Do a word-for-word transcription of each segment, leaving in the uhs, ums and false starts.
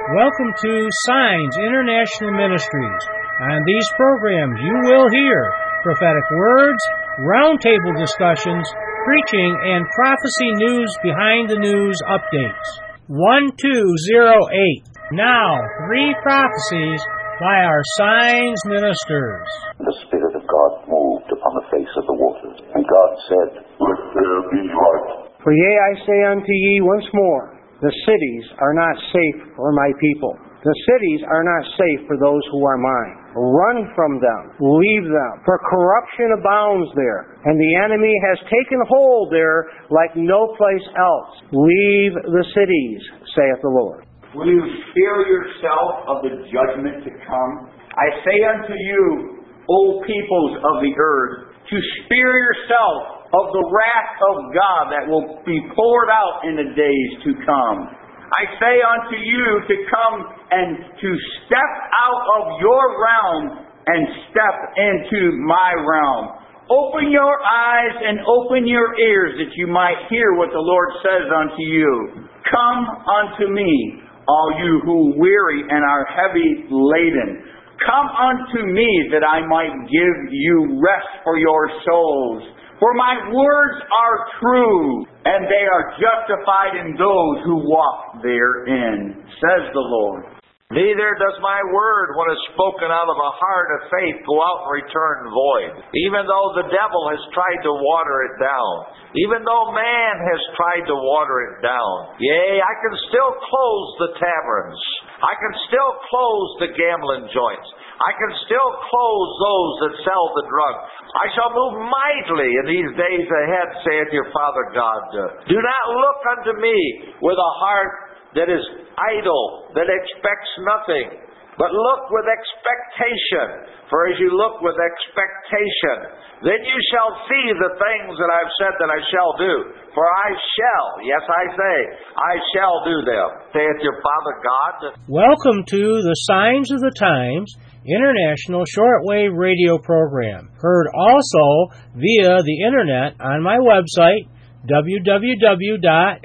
Welcome to Signs International Ministries. On these programs you will hear prophetic words, roundtable discussions, preaching, and prophecy news behind the news updates. one two zero eight. Now, three prophecies by our Signs ministers. The Spirit of God moved upon the face of the waters, and God said, "Let there be light." For yea, I say unto ye once more, the cities are not safe for my people. The cities are not safe for those who are mine. Run from them, leave them, for corruption abounds there, and the enemy has taken hold there like no place else. Leave the cities, saith the Lord. Will you spare yourself of the judgment to come? I say unto you, O peoples of the earth, to spare yourself of the wrath of God that will be poured out in the days to come. I say unto you to come and to step out of your realm and step into my realm. Open your eyes and open your ears that you might hear what the Lord says unto you. Come unto me, all you who weary and are heavy laden. Come unto me that I might give you rest for your souls. For my words are true, and they are justified in those who walk therein, says the Lord. Neither does my word, when it's spoken out of a heart of faith, go out and return void. Even though the devil has tried to water it down, even though man has tried to water it down, yea, I can still close the taverns. I can still close the gambling joints. I can still close those that sell the drug. I shall move mightily in these days ahead, saith your Father God. Do not look unto me with a heart that is idle, that expects nothing, but look with expectation. For as you look with expectation, then you shall see the things that I've said that I shall do. For I shall, yes I say, I shall do them, saith your Father God. Welcome to the Signs of the Times International Shortwave Radio Program, heard also via the Internet on my website, w w w dot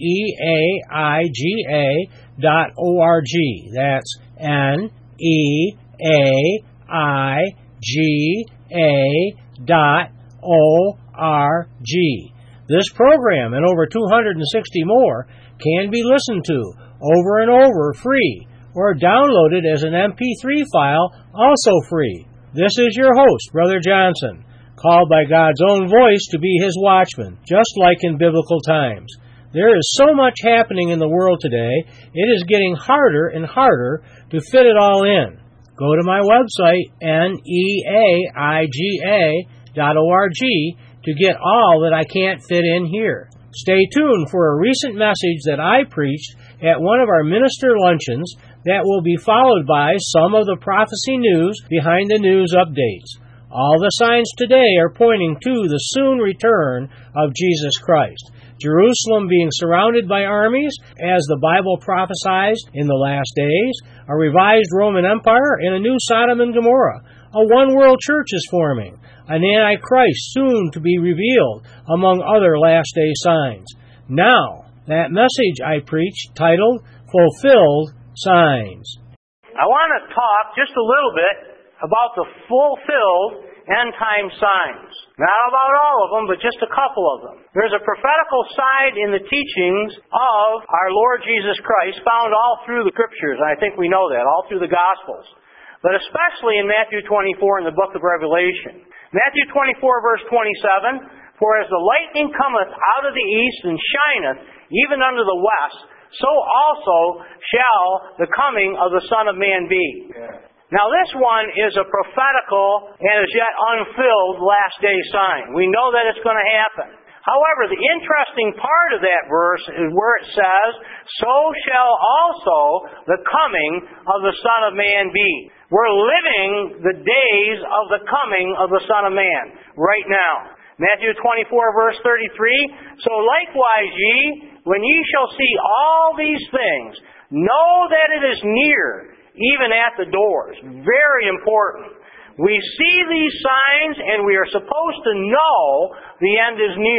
neaiga dot org. That's N E A I G A dot O R G. This program and over two hundred sixty more can be listened to over and over free, or downloaded as an M P three file, also free. This is your host, Brother Johnson, called by God's own voice to be His watchman, just like in biblical times. There is so much happening in the world today, it is getting harder and harder to fit it all in. Go to my website, N E A I G A dot org, to get all that I can't fit in here. Stay tuned for a recent message that I preached at one of our minister luncheons that will be followed by some of the prophecy news behind the news updates. All the signs today are pointing to the soon return of Jesus Christ. Jerusalem being surrounded by armies, as the Bible prophesied in the last days, a revised Roman Empire, and a new Sodom and Gomorrah. A one-world church is forming, an Antichrist soon to be revealed, among other last-day signs. Now, that message I preached, titled, Fulfilled Signs. I want to talk just a little bit about the fulfilled end-time signs. Not about all of them, but just a couple of them. There's a prophetical side in the teachings of our Lord Jesus Christ found all through the Scriptures, and I think we know that, all through the Gospels. But especially in Matthew twenty-four in the book of Revelation. Matthew twenty-four, verse twenty-seven, For as the lightning cometh out of the east and shineth even unto the west, so also shall the coming of the Son of Man be. Yeah. Now this one is a prophetical and as yet unfilled last day sign. We know that it's going to happen. However, the interesting part of that verse is where it says, So shall also the coming of the Son of Man be. We're living the days of the coming of the Son of Man right now. Matthew twenty-four, verse thirty-three, So likewise ye, when ye shall see all these things, know that it is near, even at the doors. Very important. We see these signs and we are supposed to know the end is near.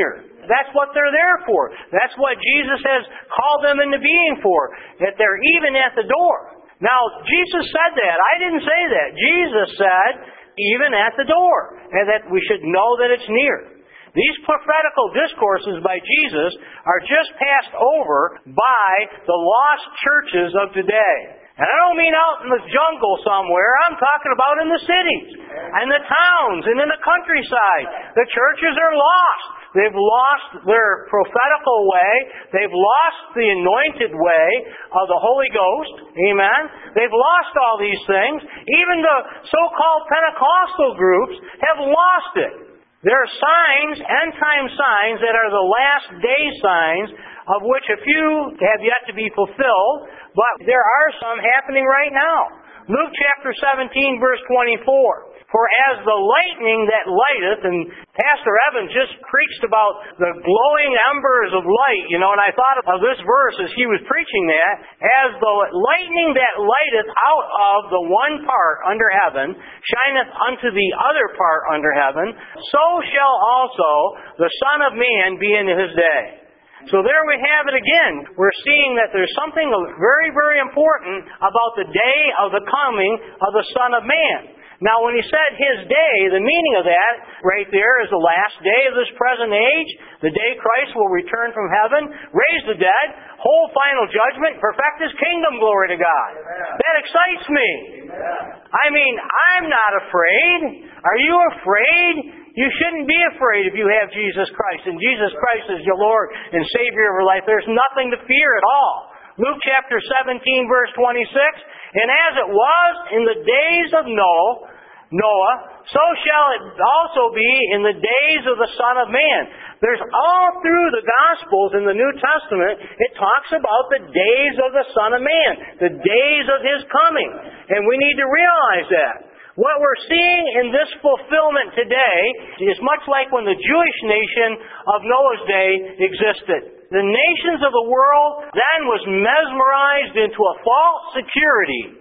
That's what they're there for. That's what Jesus has called them into being for. That they're even at the door. Now, Jesus said that. I didn't say that. Jesus said, even at the door. And that we should know that it's near. These prophetical discourses by Jesus are just passed over by the lost churches of today. And I don't mean out in the jungle somewhere. I'm talking about in the cities, and the towns, and in the countryside. The churches are lost. They've lost their prophetical way. They've lost the anointed way of the Holy Ghost. Amen. They've lost all these things. Even the so-called Pentecostal groups have lost it. There are signs, end-time signs, that are the last day signs, of which a few have yet to be fulfilled, but there are some happening right now. Luke chapter seventeen, verse twenty-four. For as the lightning that lighteth, and Pastor Evans just preached about the glowing embers of light, you know, and I thought of this verse as he was preaching that, as the lightning that lighteth out of the one part under heaven, shineth unto the other part under heaven, so shall also the Son of Man be in his day. So there we have it again. We're seeing that there's something very, very important about the day of the coming of the Son of Man. Now, when he said his day, the meaning of that right there is the last day of this present age, the day Christ will return from heaven, raise the dead, hold final judgment, perfect his kingdom, glory to God. Amen. That excites me. Amen. I mean, I'm not afraid. Are you afraid? You shouldn't be afraid if you have Jesus Christ, and Jesus Christ is your Lord and Savior of your life. There's nothing to fear at all. Luke chapter seventeen, verse twenty-six, and as it was in the days of Noah, Noah, so shall it also be in the days of the Son of Man. There's all through the Gospels in the New Testament, it talks about the days of the Son of Man, the days of His coming. And we need to realize that. What we're seeing in this fulfillment today is much like when the Jewish nation of Noah's day existed. The nations of the world then was mesmerized into a false security.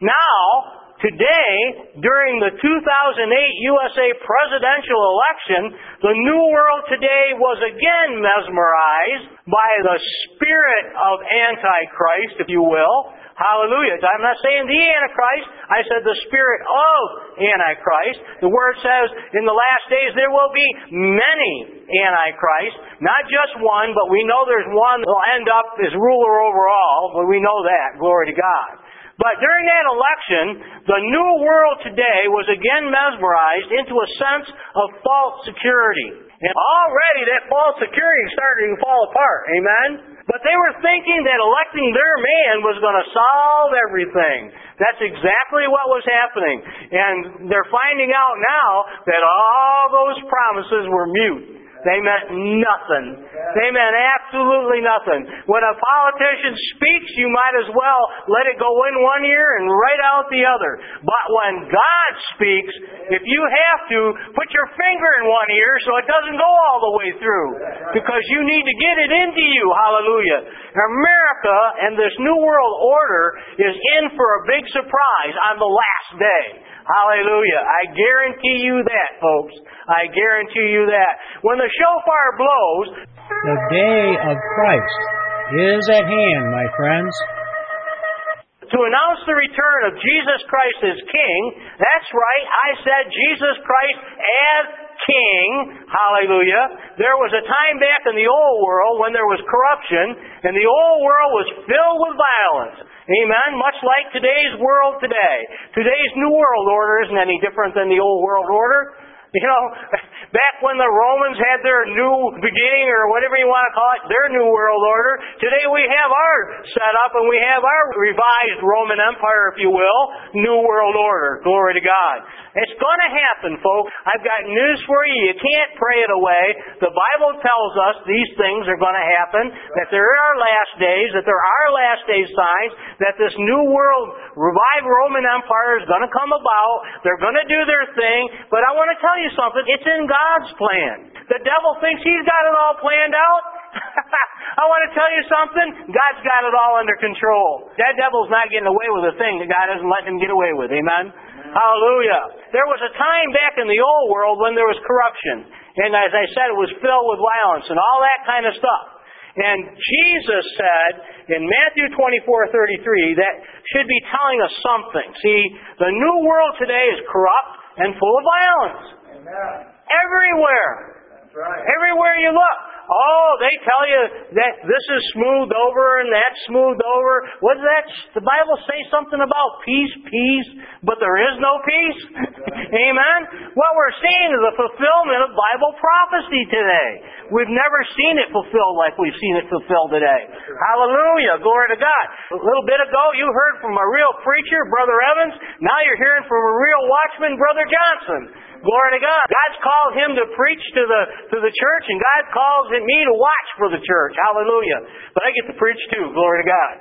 Now, today, during the two thousand eight U S A presidential election, the New World today was again mesmerized by the spirit of Antichrist, if you will. Hallelujah. I'm not saying the Antichrist. I said the spirit of Antichrist. The Word says in the last days there will be many Antichrists. Not just one, but we know there's one that will end up as ruler over all. But we know that. Glory to God. But during that election, the new world today was again mesmerized into a sense of false security. And already that false security is starting to fall apart. Amen? But they were thinking that electing their man was going to solve everything. That's exactly what was happening. And they're finding out now that all those promises were mute. They meant nothing. They meant absolutely nothing. When a politician speaks, you might as well let it go in one ear and right out the other. But when God speaks, if you have to, put your finger in one ear so it doesn't go all the way through. Because you need to get it into you. Hallelujah. America and this New World Order is in for a big surprise on the last day. Hallelujah. I guarantee you that, folks. I guarantee you that. When the shofar blows, the day of Christ is at hand, my friends. To announce the return of Jesus Christ as King, that's right, I said Jesus Christ as King. Hallelujah. There was a time back in the old world when there was corruption, and the old world was filled with violence. Amen? Much like today's world today. Today's New World Order isn't any different than the old world order. You know, back when the Romans had their new beginning, or whatever you want to call it, their New World Order, today we have our setup and we have our revised Roman Empire, if you will, New World Order. Glory to God. It's going to happen, folks. I've got news for you. You can't pray it away. The Bible tells us these things are going to happen, that there are last days, that there are last day signs, that this New World revived Roman Empire is going to come about. They're going to do their thing. But I want to tell you something. It's in God's plan. The devil thinks he's got it all planned out. I want to tell you something. God's got it all under control. That devil's not getting away with a thing that God isn't letting him get away with. Amen? Hallelujah. There was a time back in the old world when there was corruption. And as I said, it was filled with violence and all that kind of stuff. And Jesus said in Matthew twenty-four thirty-three that should be telling us something. See, the new world today is corrupt and full of violence. Amen. Everywhere. That's right. Everywhere you look. Oh, they tell you that this is smoothed over and that's smoothed over. What does that, the Bible say something about peace, peace, but there is no peace? Amen? What we're seeing is a fulfillment of Bible prophecy today. We've never seen it fulfilled like we've seen it fulfilled today. Hallelujah. Glory to God. A little bit ago, you heard from a real preacher, Brother Evans. Now you're hearing from a real watchman, Brother Johnson. Glory to God. God's called him to preach to the to the church, and God calls me to watch for the church. Hallelujah. But I get to preach too. Glory to God.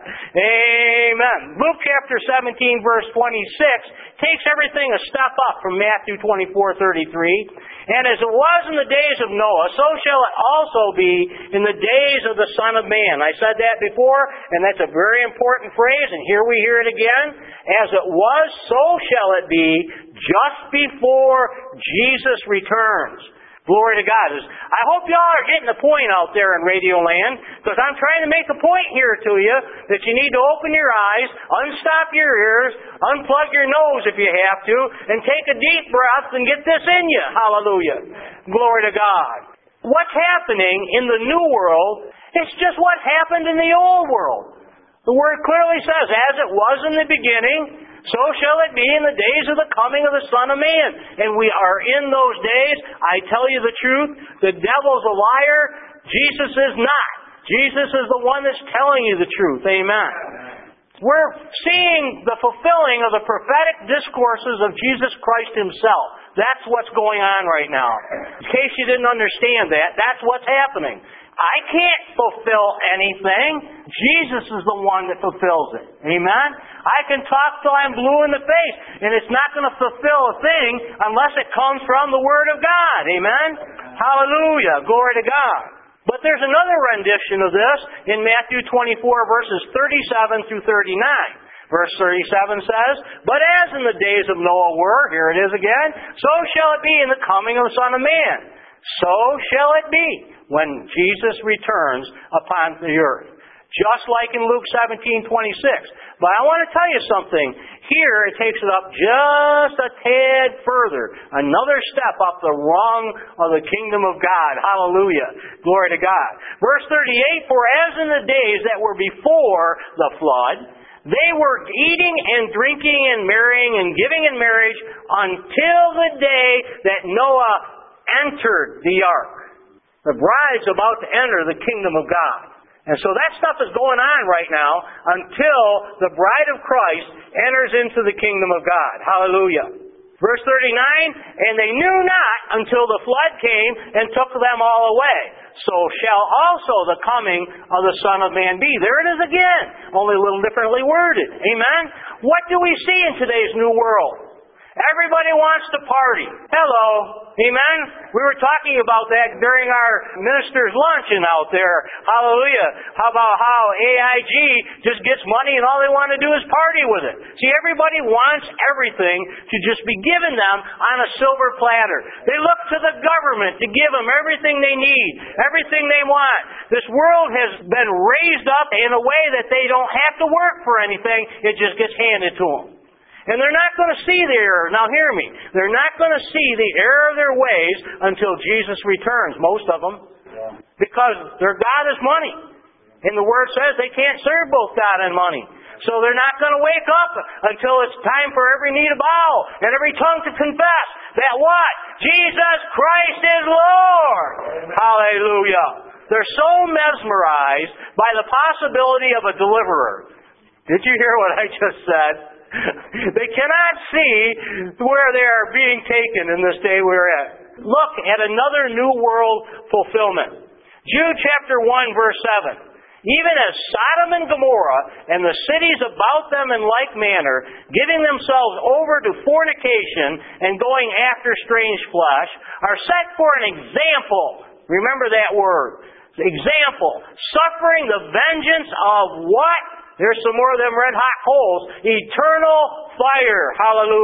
Amen. Luke chapter seventeen, verse twenty-six takes everything a step up from Matthew twenty-four thirty-three. And as it was in the days of Noah, so shall it also be in the days of the Son of Man. I said that before, and that's a very important phrase, and here we hear it again. As it was, so shall it be just before Jesus returns. Glory to God. I hope y'all are getting the point out there in Radio Land, because I'm trying to make a point here to you that you need to open your eyes, unstop your ears, unplug your nose if you have to, and take a deep breath and get this in you. Hallelujah. Glory to God. What's happening in the new world is just what happened in the old world. The Word clearly says, as it was in the beginning, so shall it be in the days of the coming of the Son of Man. And we are in those days. I tell you the truth, the devil's a liar. Jesus is not. Jesus is the one that's telling you the truth. Amen. We're seeing the fulfilling of the prophetic discourses of Jesus Christ Himself. That's what's going on right now. In case you didn't understand that, that's what's happening. I can't fulfill anything. Jesus is the one that fulfills it. Amen? I can talk till I'm blue in the face, and it's not going to fulfill a thing unless it comes from the Word of God. Amen? Hallelujah. Glory to God. But there's another rendition of this in Matthew twenty-four, verses thirty-seven through thirty-nine. Verse thirty-seven says, But as in the days of Noah were, here it is again, so shall it be in the coming of the Son of Man. So shall it be when Jesus returns upon the earth. Just like in Luke seventeen twenty-six. But I want to tell you something. Here it takes it up just a tad further. Another step up the rung of the kingdom of God. Hallelujah. Glory to God. Verse thirty-eight, For as in the days that were before the flood, they were eating and drinking and marrying and giving in marriage until the day that Noah entered the ark. The bride's about to enter the kingdom of God. And so that stuff is going on right now until the bride of Christ enters into the kingdom of God. Hallelujah. Verse thirty-nine, And they knew not until the flood came and took them all away. So shall also the coming of the Son of Man be. There it is again, only a little differently worded. Amen? What do we see in today's new world? Everybody wants to party. Hello. Amen? We were talking about that during our minister's luncheon out there. Hallelujah. How about how A I G just gets money and all they want to do is party with it. See, everybody wants everything to just be given them on a silver platter. They look to the government to give them everything they need, everything they want. This world has been raised up in a way that they don't have to work for anything. It just gets handed to them. And they're not going to see the error. Now hear me. They're not going to see the error of their ways until Jesus returns, most of them. Yeah. Because their God is money. And the Word says they can't serve both God and money. So they're not going to wake up until it's time for every knee to bow and every tongue to confess that what? Jesus Christ is Lord. Amen. Hallelujah. They're so mesmerized by the possibility of a deliverer. Did you hear what I just said? They cannot see where they are being taken in this day we're at. Look at another New World fulfillment. Jude chapter one, verse seven. Even as Sodom and Gomorrah and the cities about them in like manner, giving themselves over to fornication and going after strange flesh, are set for an example. Remember that word. Example. Suffering the vengeance of what? There's some more of them red hot coals. Eternal fire. Hallelujah.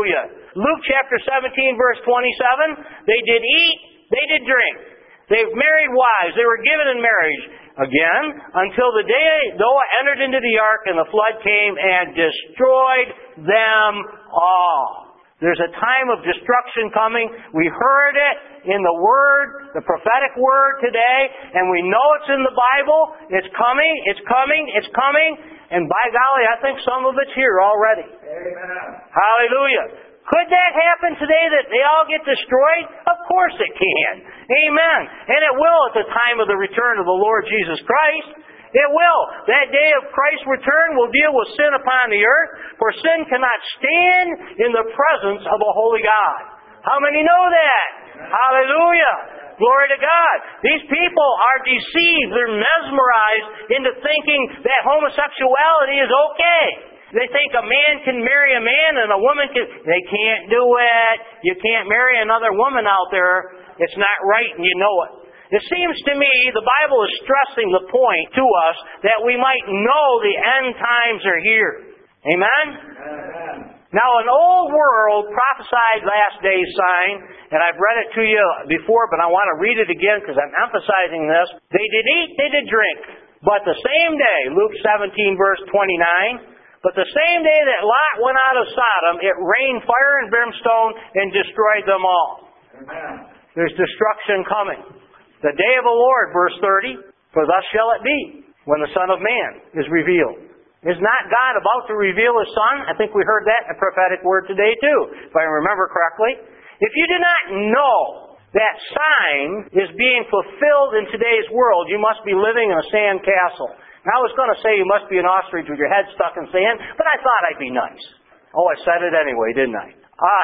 Luke chapter seventeen, verse twenty-seven, they did eat, they did drink. They married wives. They were given in marriage. Again, until the day Noah entered into the ark and the flood came and destroyed them all. There's a time of destruction coming. We heard it in the Word, the prophetic Word today, and we know it's in the Bible. It's coming, it's coming, it's coming, and by golly, I think some of it's here already. Amen. Hallelujah. Could that happen today that they all get destroyed? Of course it can. Amen. And it will at the time of the return of the Lord Jesus Christ. It will. That day of Christ's return will deal with sin upon the earth, for sin cannot stand in the presence of a holy God. How many know that? Hallelujah. Glory to God. These people are deceived. They're mesmerized into thinking that homosexuality is okay. They think a man can marry a man and a woman can... They can't do it. You can't marry another woman out there. It's not right and you know it. It seems to me the Bible is stressing the point to us that we might know the end times are here. Amen? Amen. Now, an old world prophesied last day's sign, and I've read it to you before, but I want to read it again because I'm emphasizing this. They did eat, they did drink. But the same day, Luke seventeen, verse twenty-nine, but the same day that Lot went out of Sodom, it rained fire and brimstone and destroyed them all. Amen. There's destruction coming. The day of the Lord, verse thirty, for thus shall it be when the Son of Man is revealed. Is not God about to reveal His Son? I think we heard that in a prophetic word today too, if I remember correctly. If you do not know that sign is being fulfilled in today's world, you must be living in a sand castle. Now I was going to say you must be an ostrich with your head stuck in sand, but I thought I'd be nice. Oh, I said it anyway, didn't I? Uh,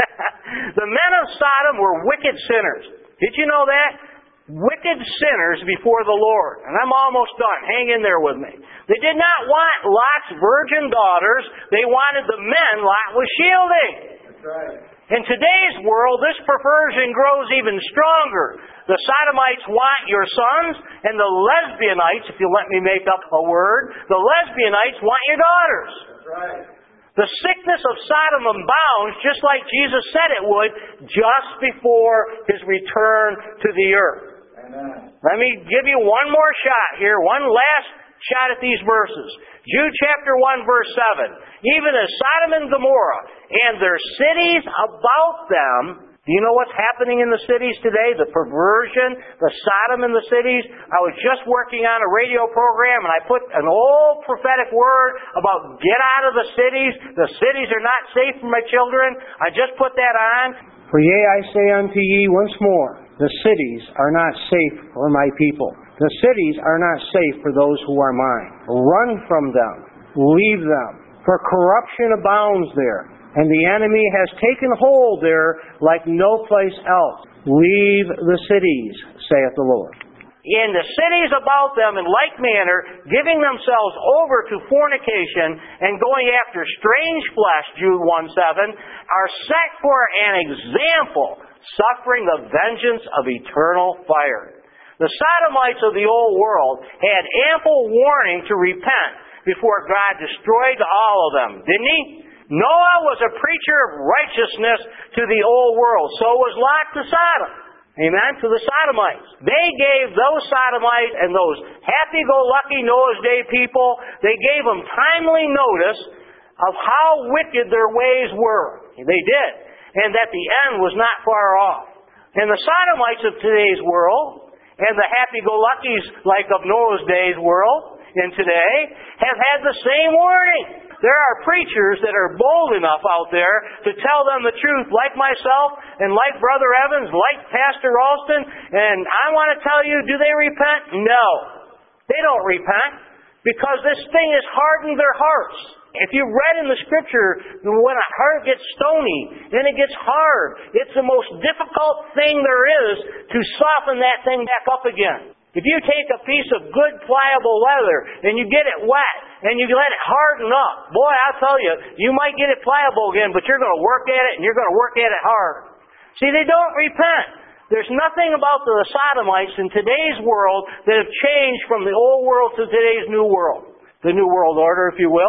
the men of Sodom were wicked sinners. Did you know that? Wicked sinners before the Lord. And I'm almost done. Hang in there with me. They did not want Lot's virgin daughters. They wanted the men Lot was shielding. That's right. In today's world, this perversion grows even stronger. The Sodomites want your sons, and the lesbianites, if you let me make up a word, the lesbianites want your daughters. That's right. The sickness of Sodom abounds, just like Jesus said it would, just before His return to the earth. Amen. Let me give you one more shot here, one last shot at these verses. Jude chapter one, verse seven. Even as Sodom and Gomorrah and their cities about them. Do you know what's happening in the cities today? The perversion, the Sodom in the cities. I was just working on a radio program and I put an old prophetic word about get out of the cities. The cities are not safe for my children. I just put that on. For yea, I say unto ye once more, the cities are not safe for my people. The cities are not safe for those who are mine. Run from them. Leave them. For corruption abounds there. And the enemy has taken hold there like no place else. Leave the cities, saith the Lord. In the cities about them, in like manner, giving themselves over to fornication and going after strange flesh, Jude one seven, are set for an example, suffering the vengeance of eternal fire. The Sodomites of the old world had ample warning to repent before God destroyed all of them, didn't He? Noah was a preacher of righteousness to the old world. So was Lot to Sodom. Amen? To the Sodomites. They gave those Sodomites and those happy-go-lucky Noah's Day people, they gave them timely notice of how wicked their ways were. They did. And that the end was not far off. And the Sodomites of today's world, and the happy-go-luckies like of Noah's Day's world, and today, have had the same warning. There are preachers that are bold enough out there to tell them the truth, like myself and like Brother Evans, like Pastor Ralston. And I want to tell you, do they repent? No. They don't repent because this thing has hardened their hearts. If you read in the Scripture, when a heart gets stony, then it gets hard. It's the most difficult thing there is to soften that thing back up again. If you take a piece of good pliable leather and you get it wet and you let it harden up, boy, I'll tell you, you might get it pliable again, but you're going to work at it and you're going to work at it hard. See, they don't repent. There's nothing about the Sodomites in today's world that have changed from the old world to today's new world. The new world order, if you will.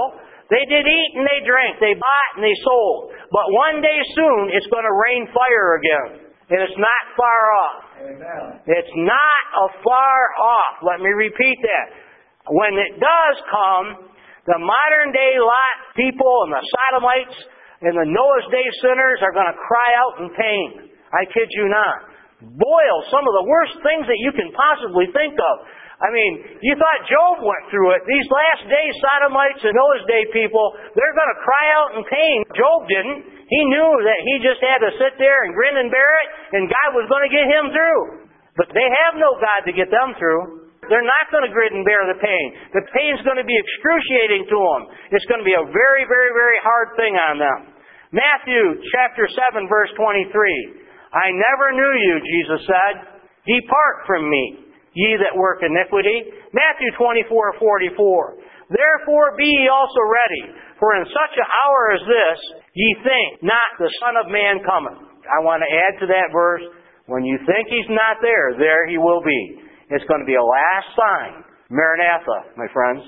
They did eat and they drank. They bought and they sold. But one day soon, it's going to rain fire again. And it's not far off. Amen. It's not a far off. Let me repeat that. When it does come, the modern day Lot people and the Sodomites and the Noah's Day sinners are going to cry out in pain. I kid you not. Boil some of the worst things that you can possibly think of. I mean, you thought Job went through it. These last days, Sodomites and Noah's Day people, they're going to cry out in pain. Job didn't. He knew that he just had to sit there and grin and bear it, and God was going to get him through. But they have no God to get them through. They're not going to grin and bear the pain. The pain's going to be excruciating to them. It's going to be a very, very, very hard thing on them. Matthew chapter seven, verse twenty-three. I never knew you, Jesus said. Depart from me, ye that work iniquity. Matthew twenty-four, forty-four. Therefore be ye also ready, for in such an hour as this, ye think not the Son of Man cometh. I want to add to that verse, when you think He's not there, there He will be. It's going to be a last sign. Maranatha, my friends.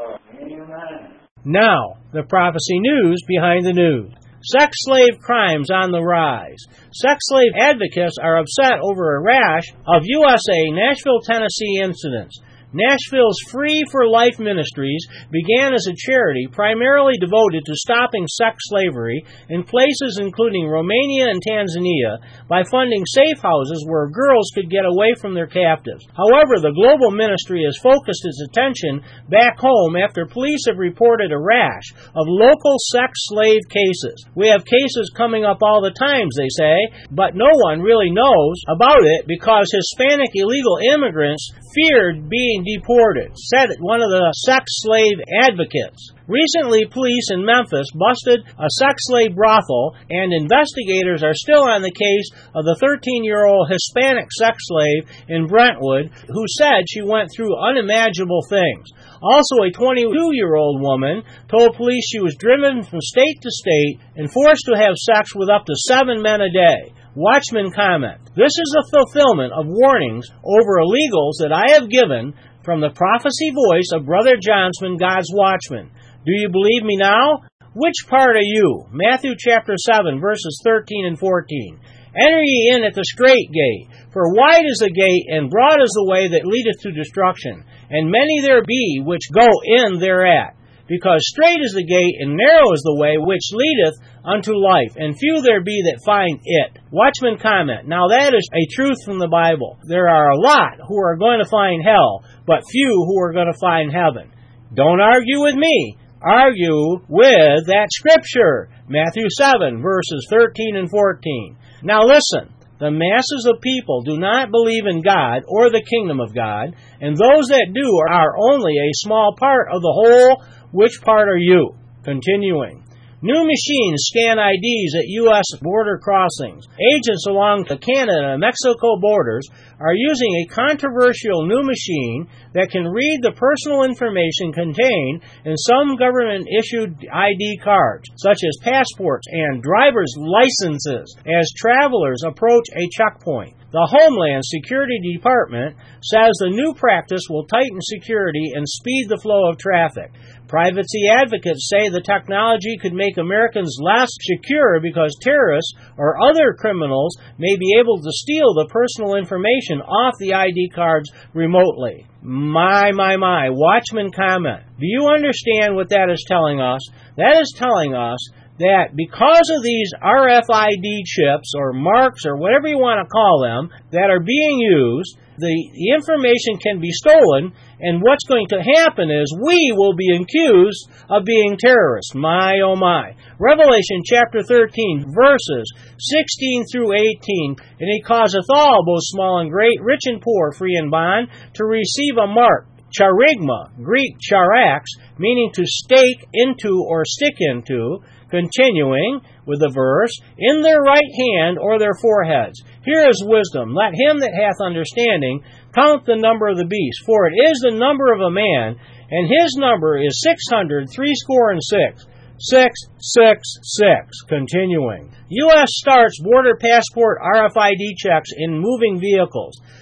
Amen. Now, the prophecy news behind the news. Sex slave crimes on the rise. Sex slave advocates are upset over a rash of U S A Nashville, Tennessee incidents. Nashville's Free for Life Ministries began as a charity primarily devoted to stopping sex slavery in places including Romania and Tanzania by funding safe houses where girls could get away from their captives. However, the global ministry has focused its attention back home after police have reported a rash of local sex slave cases. We have cases coming up all the time, they say, but no one really knows about it because Hispanic illegal immigrants feared being deported, said one of the sex slave advocates. Recently, police in Memphis busted a sex slave brothel, and investigators are still on the case of the thirteen-year-old Hispanic sex slave in Brentwood who said she went through unimaginable things. Also, a twenty-two-year-old woman told police she was driven from state to state and forced to have sex with up to seven men a day. Watchman comment, this is a fulfillment of warnings over illegals that I have given from the prophecy voice of Brother Johnsman, God's Watchman. Do you believe me now? Which part are you? Matthew chapter seven, verses thirteen and fourteen. Enter ye in at the strait gate, for wide is the gate, and broad is the way that leadeth to destruction, and many there be which go in thereat. Because strait is the gate, and narrow is the way which leadeth unto life, and few there be that find it. Watchman comment, now that is a truth from the Bible. There are a lot who are going to find hell, but few who are going to find heaven. Don't argue with me. Argue with that scripture. Matthew seven, verses thirteen and fourteen. Now listen. The masses of people do not believe in God or the kingdom of God, and those that do are only a small part of the whole. Which part are you? Continuing. New machines scan I Ds at U S border crossings. Agents along the Canada and Mexico borders are using a controversial new machine that can read the personal information contained in some government-issued I D cards, such as passports and driver's licenses, as travelers approach a checkpoint. The Homeland Security Department says the new practice will tighten security and speed the flow of traffic. Privacy advocates say the technology could make Americans less secure because terrorists or other criminals may be able to steal the personal information off the I D cards remotely. My, my, my. Watchman comment. Do you understand what that is telling us? That is telling us that because of these R F I D chips or marks or whatever you want to call them that are being used, the, the information can be stolen, and what's going to happen is we will be accused of being terrorists. My, oh my. Revelation chapter thirteen, verses sixteen through eighteen. And he causeth all, both small and great, rich and poor, free and bond, to receive a mark. Charigma, Greek charax, meaning to stake into or stick into. Continuing with the verse, in their right hand or their foreheads. Here is wisdom. Let him that hath understanding count the number of the beast, for it is the number of a man, and his number is six hundred threescore and six. Six, six, six. Continuing. U S starts border passport R F I D checks in moving vehicles.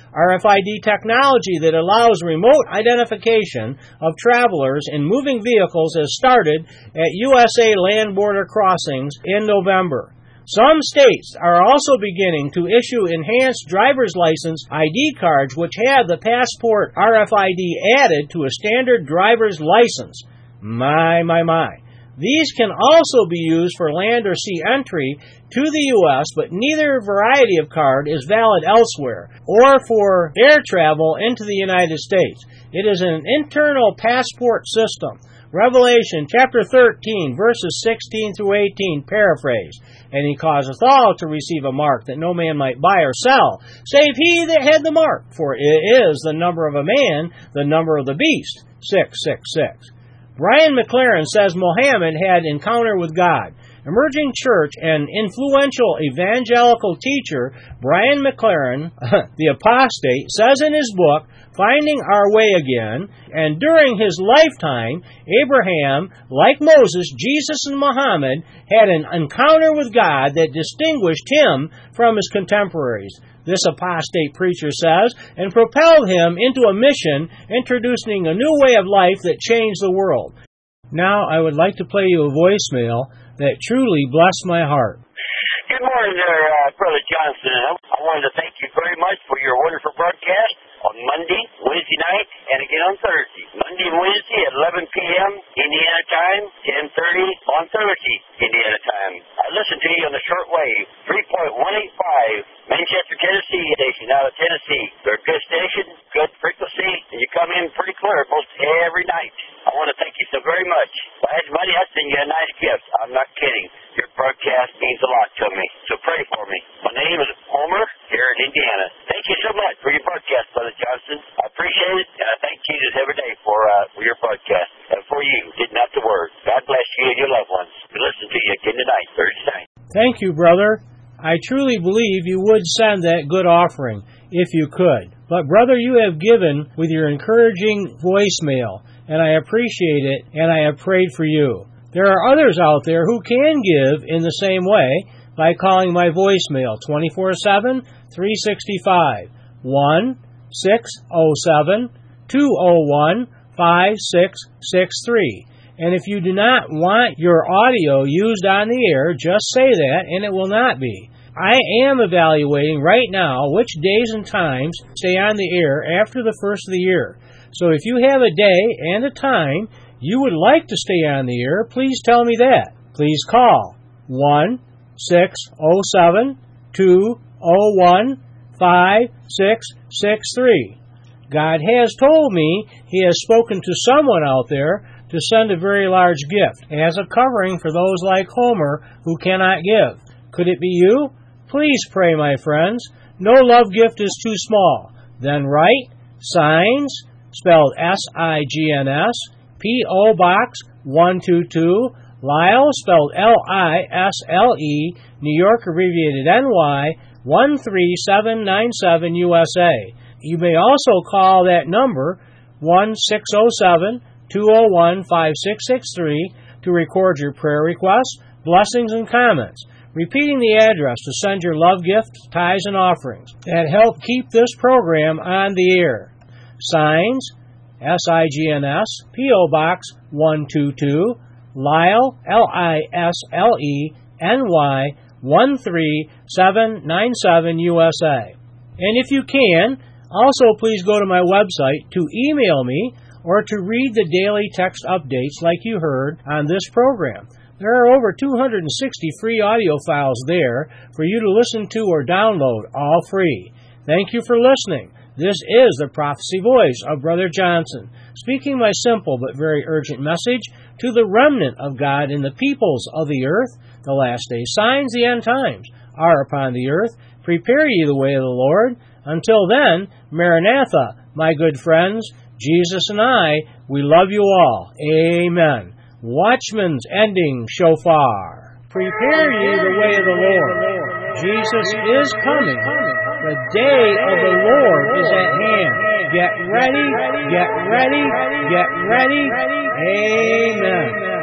R F I D technology that allows remote identification of travelers in moving vehicles has started at U S A land border crossings in November. Some states are also beginning to issue enhanced driver's license I D cards which have the passport R F I D added to a standard driver's license. My, my, my. These can also be used for land or sea entry to the U S, but neither variety of card is valid elsewhere, or for air travel into the United States. It is an internal passport system. Revelation chapter thirteen, verses sixteen through eighteen, paraphrase. And he causeth all to receive a mark, that no man might buy or sell, save he that had the mark. For it is the number of a man, the number of the beast. six six six. Brian McLaren says Mohammed had encounter with God. Emerging church and influential evangelical teacher Brian McLaren, the apostate, says in his book, Finding Our Way Again, and during his lifetime, Abraham, like Moses, Jesus, and Muhammad, had an encounter with God that distinguished him from his contemporaries. This apostate preacher says, and propelled him into a mission introducing a new way of life that changed the world. Now I would like to play you a voicemail that truly blessed my heart. Good morning there, uh, Brother Johnson. I wanted to thank you very much for your wonderful broadcast on Monday, Wednesday night, and again on Thursday. Monday and Wednesday at eleven p.m. Indiana time, ten thirty on Thursday, Indiana time. I listen to you on the short wave, three point one eight five, Manchester, Tennessee station out of Tennessee. They're a good station, good frequency, and you come in pretty clear most every night. I want to thank you so very much. Last Monday, I sent you a nice gift. I'm not kidding. Your broadcast means a lot to me, so pray for me. My name is Homer here in Indiana. Thank you so much for your broadcast, Brother Johnson. I appreciate it, and I thank Jesus every day for, uh, for your broadcast. And for you, getting out the word. God bless you and your loved ones. We listen to you again tonight, Thursday night. Thank you, brother. I truly believe you would send that good offering, if you could. But, brother, you have given with your encouraging voicemail, and I appreciate it, and I have prayed for you. There are others out there who can give in the same way by calling my voicemail, twenty-four seven, three sixty-five, one six zero seven, two zero one, five six six three. And if you do not want your audio used on the air, just say that, and it will not be. I am evaluating right now which days and times stay on the air after the first of the year. So if you have a day and a time you would like to stay on the air, please tell me that. Please call one six zero seven, two zero one, five six six three. God has told me He has spoken to someone out there to send a very large gift as a covering for those like Homer who cannot give. Could it be you? Please pray, my friends. No love gift is too small. Then write Signs, spelled S I G N S, P O Box one two two, Lisle, spelled L I S L E, New York, abbreviated N Y, one three seven nine seven U S A. You may also call that number one six zero seven, two zero one, five six six three to record your prayer requests, blessings, and comments. Repeating the address to send your love gifts, tithes, and offerings that help keep this program on the air. Signs, S I G N S, P O Box one two two, Lisle, L I S L E, N Y, one three seven nine seven U S A. And if you can, also please go to my website to email me or to read the daily text updates like you heard on this program. There are over two hundred sixty free audio files there for you to listen to or download, all free. Thank you for listening. This is the prophecy voice of Brother Johnson, speaking my simple but very urgent message to the remnant of God and the peoples of the earth. The last day signs, the end times, are upon the earth. Prepare ye the way of the Lord. Until then, Maranatha, my good friends, Jesus and I, we love you all. Amen. Watchman's ending shofar. Prepare ye the way of the Lord. Jesus is coming. The day of the Lord is at hand. Get ready, get ready, get ready. Amen.